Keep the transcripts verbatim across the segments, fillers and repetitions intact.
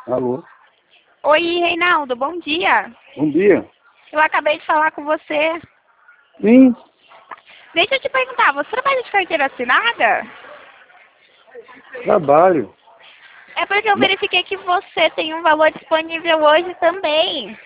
Alô? Oi, Reinaldo, bom dia. Bom dia. Eu acabei de falar com você. Sim, Deixa eu te perguntar, você trabalha de carteira assinada? trabalho. É porque eu Ma- verifiquei que você tem um valor disponível hoje também.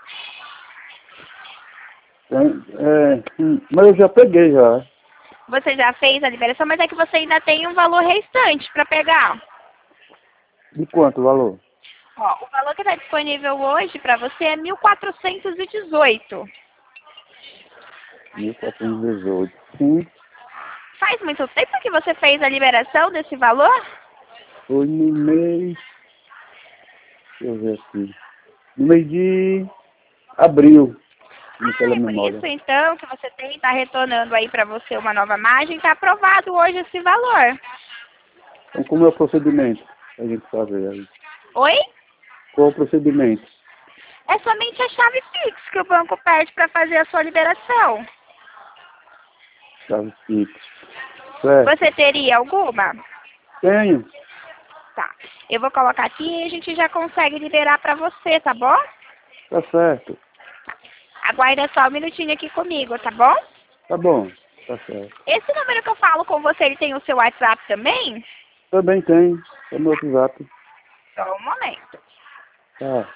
É, é, hum, mas eu já peguei já. Você já fez a liberação, mas é que você ainda tem um valor restante para pegar. De quanto o valor? Ó, o valor que está disponível hoje para você é mil quatrocentos e dezoito. mil quatrocentos e dezoito. Sim, Faz muito tempo que você fez a liberação desse valor? foi no mês. Deixa eu ver aqui. No mês de abril, no Ah, é por telememória. isso então que você tem, está retornando aí para você uma nova margem, está aprovado hoje esse valor. Então, como é o procedimento a gente fazer aí? Oi? Qual é o procedimento? É somente a chave Pix que o banco pede para fazer a sua liberação. Chave Pix. Certo. Você teria alguma? Tenho. Tá. Eu vou colocar aqui e a gente já consegue liberar para você, tá bom? Tá certo. Aguarda só um minutinho aqui comigo, tá bom? Tá bom. Tá certo. Esse número que eu falo com você, ele tem o seu WhatsApp também? Também tem. É meu WhatsApp. Só um momento. Tá.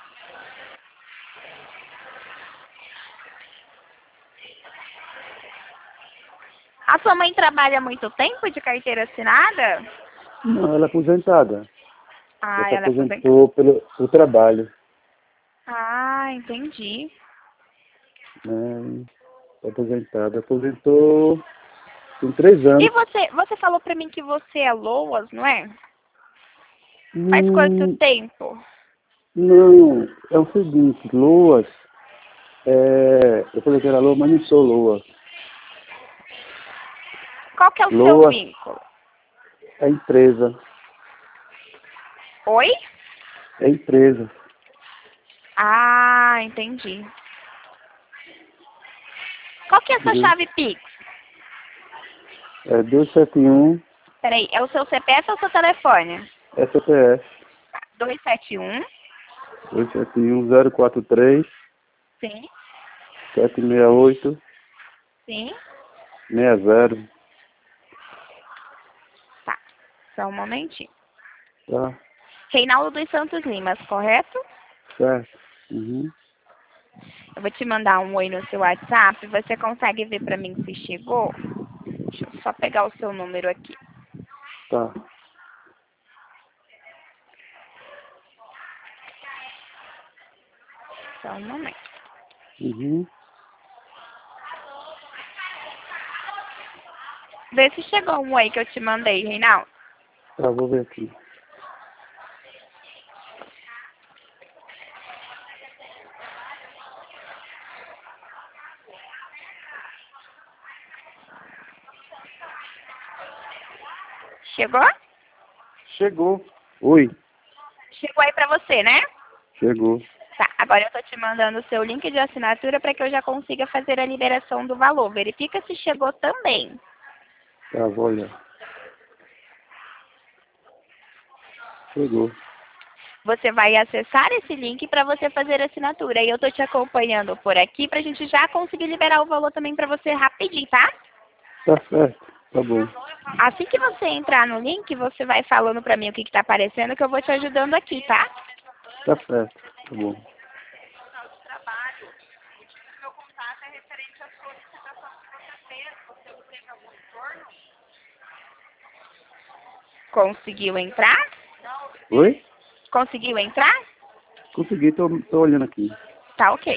A sua mãe trabalha há muito tempo de carteira assinada? Não, ela é aposentada. Ela Ah, se ela é aposentada. aposentou pelo, pelo trabalho. Ah, entendi. Né? Tá aposentada. Aposentou tem três E anos. você, você falou pra mim que você é Loas, não é? Faz quanto Hum, tempo? não, é o seguinte, Loas, é, eu falei que era Loa, mas não sou Loa. Qual que é o seu Loas vínculo? é empresa. Oi? É empresa. Ah, entendi. Qual que é a sua Uhum. chave Pix? É dois sete um Peraí, é o seu C P F ou o seu telefone? S P F dois sete um. dois sete um zero quatro três Sim, sete seis oito sim. seis zero. Tá, só um momentinho. Tá Reinaldo dos Santos Limas, correto? certo. Uhum. Eu vou te mandar um oi no seu WhatsApp. Você consegue ver pra mim se chegou? Deixa eu só pegar o seu número aqui. Tá. Só um momento. Uhum. Vê se chegou um oi que eu te mandei, Reinaldo. Tá, vou ver aqui. Chegou? Chegou. Oi. Chegou aí pra você, né? Chegou. Tá, agora eu tô te mandando o seu link de assinatura para que eu já consiga fazer a liberação do valor. Verifica se chegou também. Tá, vou olhar. Chegou. Você vai acessar esse link para você fazer a assinatura. E eu tô te acompanhando por aqui pra gente já conseguir liberar o valor também para você rapidinho, tá? Tá certo. Tá bom. Assim que você entrar no link, você vai falando para mim o que que tá aparecendo que eu vou te ajudando aqui, tá? Tá certo. Tá bom. Conseguiu entrar? Oi? Conseguiu entrar? Consegui, tô, tô olhando aqui. Tá ok.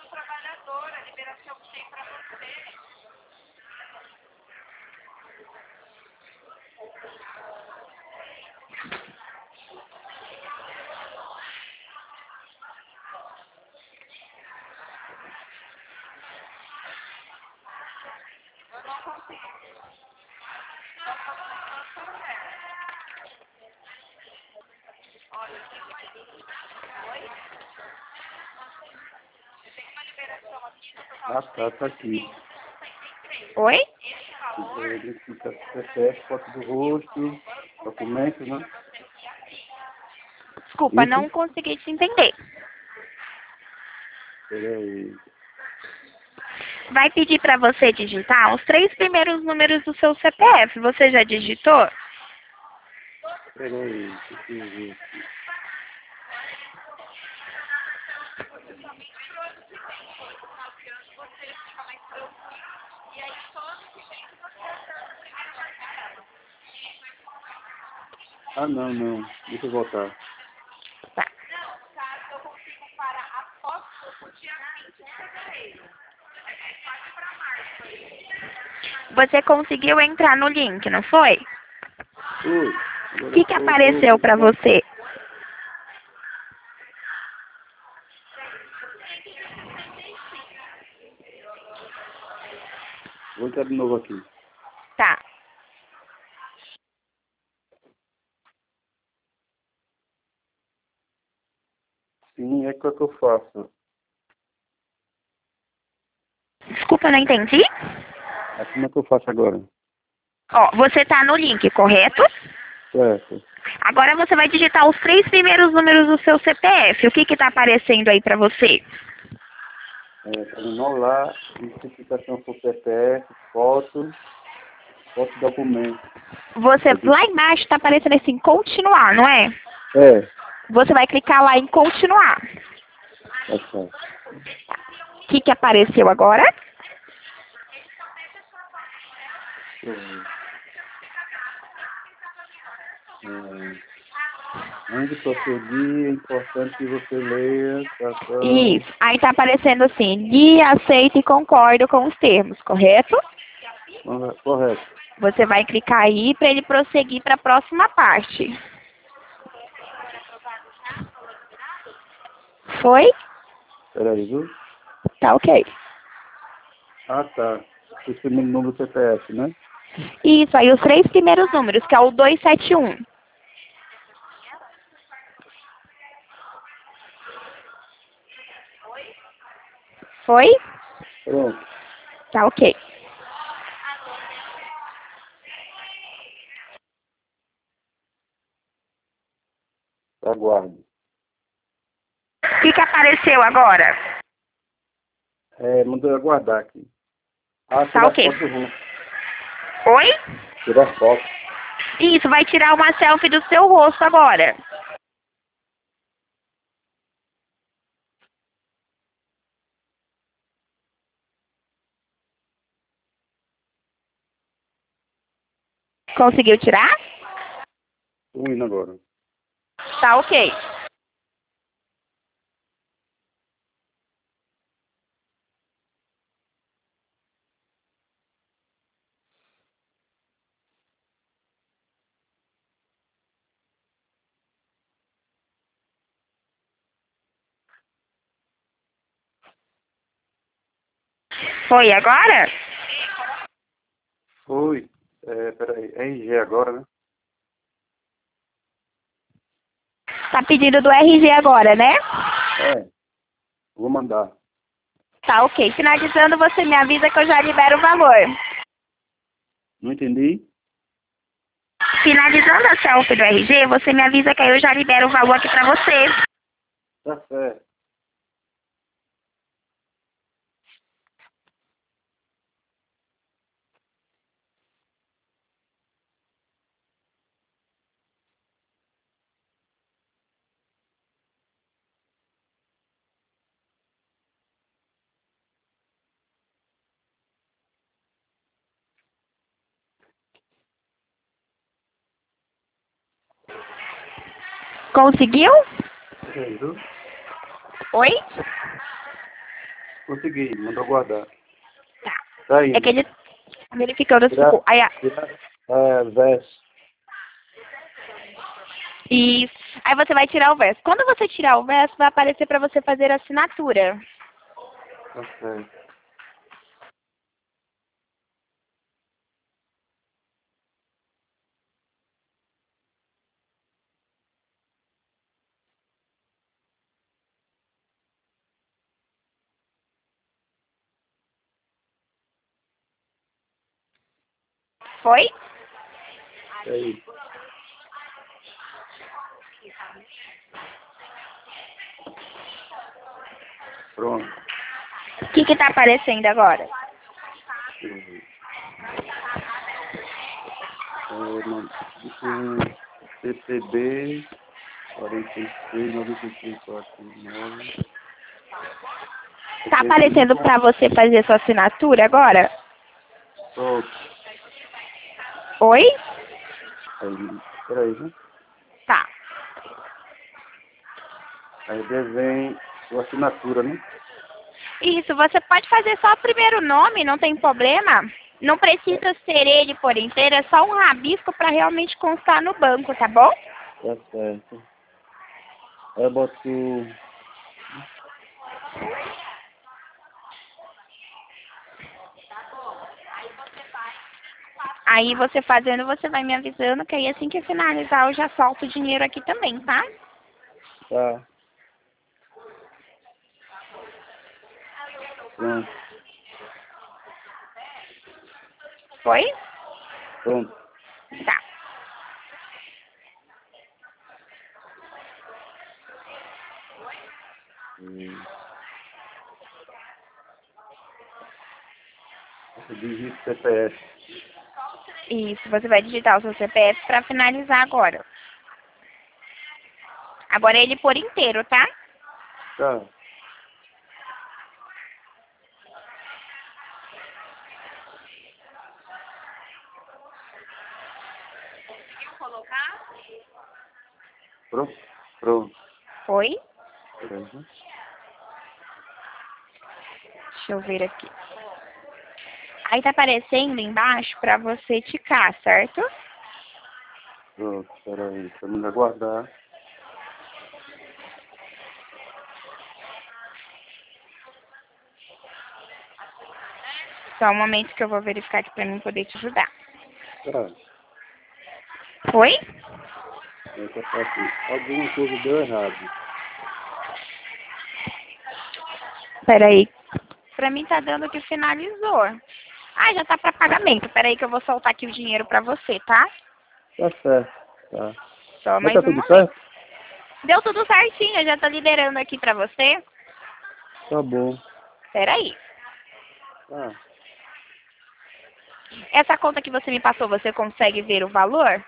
Ah, tá, tá aqui. Oi? É, identifica C P F, foto do rosto, documentos, né? Desculpa, Isso? não consegui te entender. Peraí. Vai pedir para você digitar os três primeiros números do seu C P F. Você já digitou? Peraí. Deixa eu ver aqui. Ah, não, não. Deixa eu voltar. Tá. Você conseguiu entrar no link, não foi? Oi. O que, que apareceu para você? Vou entrar de novo aqui. Tá. Sim, é o que eu faço. Desculpa, eu não entendi. É como é que eu faço agora? Ó, você tá no link, correto? Certo. Agora você vai digitar os três primeiros números do seu C P F. O que que tá aparecendo aí para você? É, terminou lá, identificação por C P F, foto, foto documento. Você, lá embaixo tá aparecendo assim, continuar, não é? É, Você vai clicar lá em continuar. tá certo. O que que apareceu agora? Deixa eu ver. É, antes de prosseguir, é importante que você leia a situação. Isso. Aí tá aparecendo assim, li, aceito e concordo com os termos, correto? Correto. Você vai clicar aí para ele prosseguir para a próxima parte. Foi? Peraí, viu? Tá ok. Ah, tá. O primeiro número do C P F, né? Isso, aí os três primeiros números, que é o dois sete um. Foi? Pronto. Tá ok. Aguarde. O que que apareceu agora? É, mandou eu aguardar aqui. Ah, Tá tirar ok. foto do rosto. Oi? Tirar foto. Isso, vai tirar uma selfie do seu rosto agora. Conseguiu tirar? Tô indo agora. Tá ok. Foi agora? Foi. É, peraí. É R G agora, né? Tá pedindo do R G agora, né? É. Vou mandar. Tá ok. Finalizando, você me avisa que eu já libero o valor. Não entendi? Finalizando a selfie do R G, você me avisa que aí eu já libero o valor aqui pra você. Tá certo. Conseguiu? Peraí, viu? Oi? Consegui. Mandou guardar. Tá. Tá É que indo. ele tá verificando se Tirar, ficou. Aí, a- tirar, é, verso. e aí você vai tirar o verso. Quando você tirar o verso, vai aparecer pra você fazer a assinatura. Tá certo. Foi? Peraí. Pronto. O que que tá aparecendo agora? Deixa eu ver. É, não, um C P B quarenta e seis, noventa e seis, quarenta e nove. Tá aparecendo pra você fazer sua assinatura agora? Pronto. Oi? Aí, peraí, né? Tá. Aí desenho sua assinatura, né? Isso, você pode fazer só o primeiro nome, não tem problema. Não precisa ser ele por inteiro, é só um rabisco pra realmente constar no banco, tá bom? Tá certo. Aí eu boto... Aí você fazendo, você vai me avisando que aí assim que finalizar eu já solto o dinheiro aqui também, tá? Tá. Pronto. Foi? Pronto. Tá. Hum. Eu digito C P F. Isso, você vai digitar o seu C P F pra finalizar agora. Agora é ele por inteiro, tá? Tá. Pronto? Pronto. Foi? Peraí, né? Deixa eu ver aqui. Aí tá aparecendo embaixo pra você ticar, certo? Pronto, peraí. Vamos aguardar. Só um momento que eu vou verificar aqui pra mim poder te ajudar. Tá. Foi? É que tá aqui. Alguma coisa deu errado. Peraí. Pra mim tá dando que finalizou. Ah, já tá pra pagamento. Peraí que eu vou soltar aqui o dinheiro pra você, tá? Tá certo. Tá. Só Mas mais tá um tudo momento. certo? Deu tudo certinho, eu já tô liberando aqui pra você. Tá bom. Peraí. Tá. Essa conta que você me passou, você consegue ver o valor?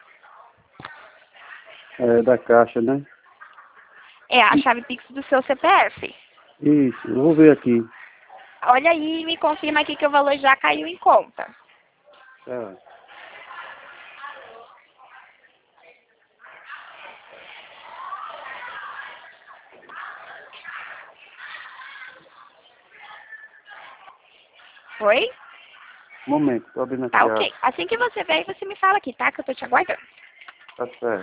É da caixa, né? É a chave Pix do seu C P F. Isso, eu vou ver aqui. Olha aí e me confirma aqui que o valor já caiu em conta. Tá. Foi? Momento, tô abrindo aqui. Tá a- ok. Assim que você vier, você me fala aqui, tá? Que eu tô te aguardando. Tá certo.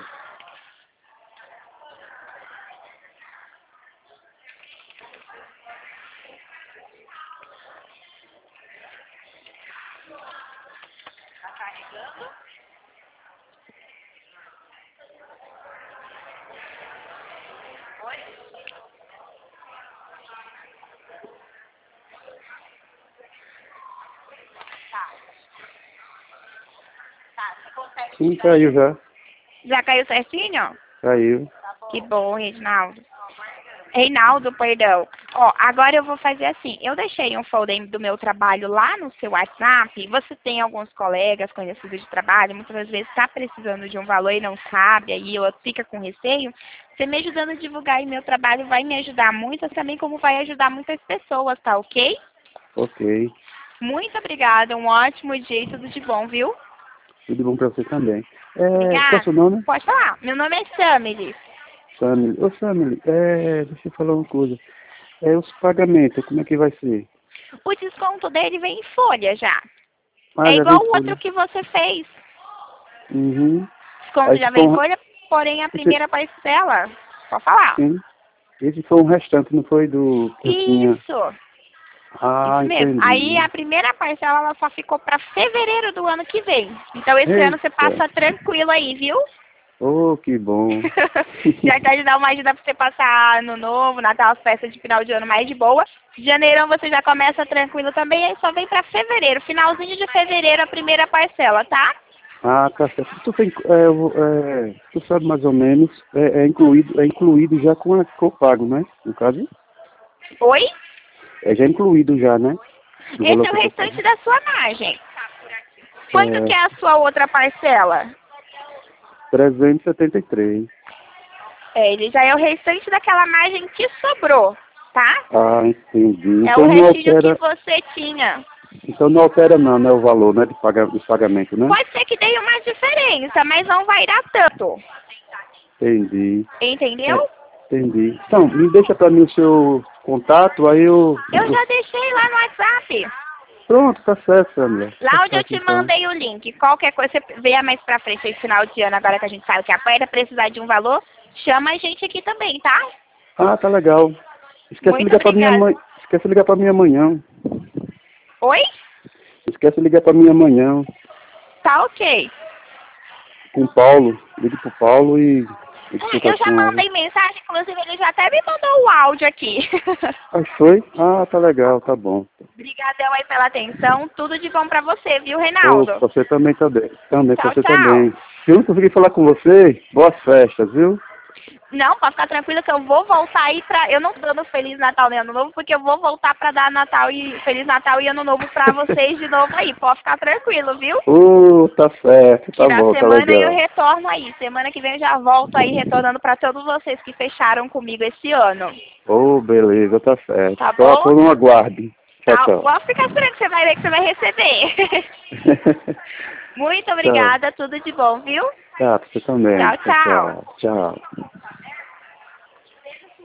Sim, caiu já. Já caiu certinho? Caiu. Que bom, Reginaldo. Reinaldo, perdão. Ó, agora eu vou fazer assim. Eu deixei um folder do meu trabalho lá no seu WhatsApp. Você tem alguns colegas conhecidos de trabalho, muitas das vezes está precisando de um valor e não sabe, aí eu fica com receio. Você me ajudando a divulgar aí meu trabalho vai me ajudar muito, também como vai ajudar muitas pessoas, tá ok? Ok. Muito obrigada, um ótimo dia e tudo de bom, viu? Tudo bom pra você também. É, qual é o Obrigada. seu nome? Pode falar. Meu nome é Samily. Samily. Ô, Samily, é, deixa eu falar uma coisa. É, os pagamentos, como é que vai ser? O desconto dele vem em folha já. Ah, É já igual vem o folha. outro que você fez. Uhum. Desconto Aí já se vem for em um, folha, porém a esse, primeira parcela. Pode falar. sim, esse foi um restante, não foi do que eu tinha. Isso. Ah, Isso mesmo. Aí entendi. a primeira parcela ela só ficou para fevereiro do ano que vem. Então esse ano você Eita. passa tranquilo aí, viu? Oh, que bom. Já quero dar uma ajuda para você passar ano novo, Natal, as festas de final de ano mais de boa. Janeirão você já começa tranquilo também, aí só vem para fevereiro. Finalzinho de fevereiro a primeira parcela, tá? Ah, tá certo. Tu, tem, é, eu vou- é, tu sabe mais ou menos, é, é incluído, é incluído já com a com o pago, né? No caso? Oi? É já incluído já, né? No valor Esse é o que eu tô restante pagando. da sua margem. Quanto É. que é a sua outra parcela? trezentos e setenta e três. É, ele já é o restante daquela margem que sobrou, tá? Ah, entendi. É Então o não restício que altera, você tinha. então não altera não, né, o valor, né, de paga, de pagamento, né? Pode ser que dê uma diferença, mas não vai dar tanto. Entendi. Entendeu? É, entendi. Então, me deixa pra mim o seu contato, aí eu... Eu eu- já deixei lá no WhatsApp. Pronto, tá certo, Sandra. Lá Tá onde eu certo, te então. mandei o link. Qualquer coisa, você venha mais pra frente esse final de ano, agora que a gente sabe que apanha, precisar de um valor, chama a gente aqui também, tá? Ah, tá legal. Esquece de Muito ligar pra minha obrigada. mãe. Esquece de ligar pra minha amanhã. Oi? Esquece de ligar pra minha amanhã. Tá ok. Com o Paulo. Ligue pro Paulo e É, explica eu já com ela. mandei mensagem, inclusive ele já até me mandou o áudio aqui. Ah, foi? Ah, tá legal, tá bom. Obrigadão aí pela atenção. Tudo de bom pra você, viu, Ô, Reinaldo? você também também. Também, pra Tchau, você tchau. também. Se eu não conseguir falar com você, boas festas, viu? Não, pode ficar tranquila que eu vou voltar aí pra... Eu não tô dando Feliz Natal e Ano Novo, porque eu vou voltar pra dar Natal e Feliz Natal e Ano Novo pra vocês de novo aí. Pode ficar tranquilo, viu? Ô, tá certo, Que tá na bom, tá semana eu legal. retorno aí. Semana que vem eu já volto aí, retornando pra todos vocês que fecharam comigo esse ano. Ô, beleza, tá certo. Tá Só bom? por um aguarde. Tchau, Tá, tchau. pode ficar tranquilo que você vai ver que você vai receber. Muito Tchau. obrigada, tudo de bom, viu? Tá, pra você também. Tchau, Tchau, tchau. tchau. Tchau.